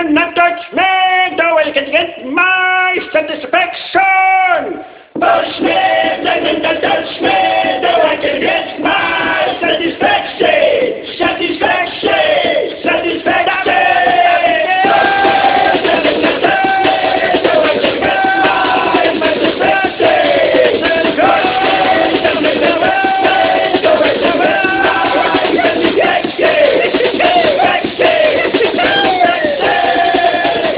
cannot touch me, though I can get my satisfaction. Touch me, then touch me.